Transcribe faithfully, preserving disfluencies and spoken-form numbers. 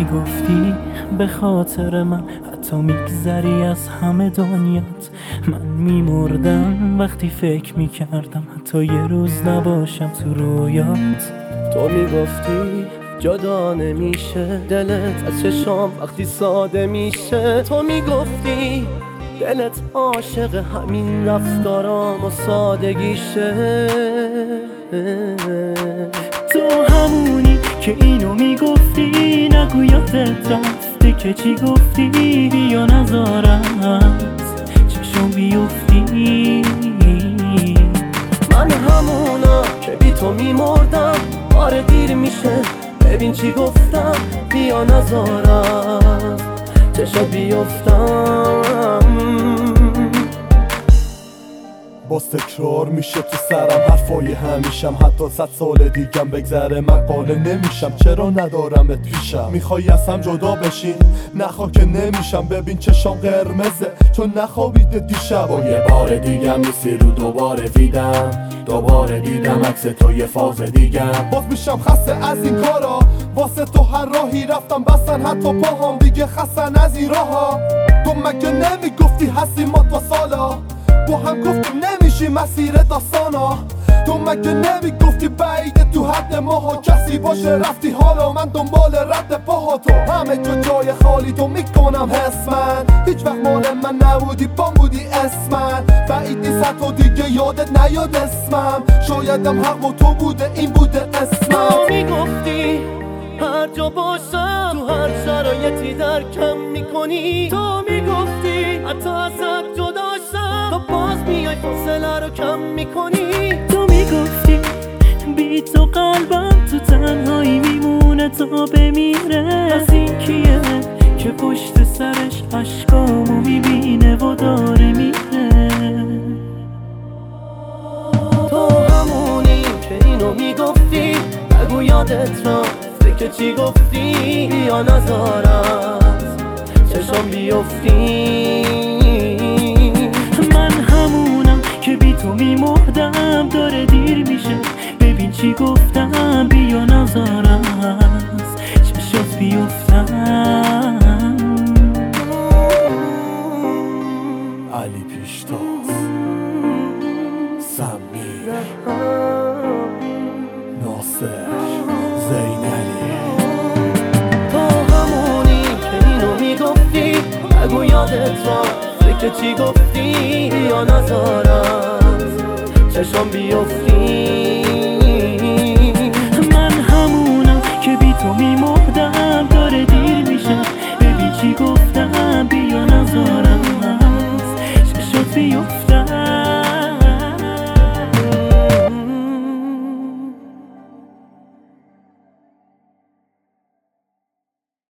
میگفتی به خاطر من حتی میگذری از همه دنیات. من میمردم وقتی فکر میکردم حتی یه روز نباشم تو رویات. تو میگفتی جدا نمیشه دلت از چشام وقتی ساده میشه. تو میگفتی دلت عاشق همین رفتارام و سادگیشه. تو همونی که اینو میگفتی نگو یادت رفته که چی گفتی. بیا نذارم چشم بیفتی. من همونا که بی تو میمردم. آره دیر میشه ببین چی گفتم. بیا نذارم چشم بیفتم. باز تکرار میشه تو سرم حرفای همیشم. حتی صد سال دیگم بگذره من قانع نمیشم. چرا ندارمت پیشم؟ میخوای از هم جدا بشین؟ نخوا که نمیشم. ببین چشام قرمزه چون نخوابیده دیشب. و یه بار دیگم نیستی رو دوباره دیدم. دوباره دیدم عکس تو یه فاز دیگم. باز میشم خسته از این کارا. واسه تو هر راهی رفتم بستن حتی پاهام. دیگه خستن از این راها. تو مگه نمیگفتی هستی ما تا سالا؟ با هم گفتیم نمیشی مسیر داستانا. تو مگه نمیگفتی بعیده تو حد ماها کسی باشه رفتی. حالا من دنبال رد پاها. تو همه جا جای خالی تو میکنم حس من. هیچ وقت مال من نبودی بام بودی اسمن. بعید نیست تو دیگه یادت نیاد اسمم. شایدم حق و تو بوده این بوده اسمم. تو میگفتی هر جا باشم تو هر شرایطی درکم میکنی. تو میگفتی حتی ازت جدا شم تو باز میای فاصله رو کم میکنی. تو میگفتی بی تو قلبم تو تنهایی میمونه تا بمیره. از این کیه که پشت سرش عشقامو میبینه و داره میره. تو همونی که اینو میگفتی نگو یادت رفته که چی گفتی. یا نذارم چشم بیفتی. من همونم که بی تو میمردم. داره دیر میشه ببین چی گفتم. بیا نذارم چشات بیفتم. علی پیشتاز، سمیر، ناصر، زینلی. تو همونی که اینو میگفتی نگو یادت رفته که چی گفتی. یا نذارم چشم بیفتی.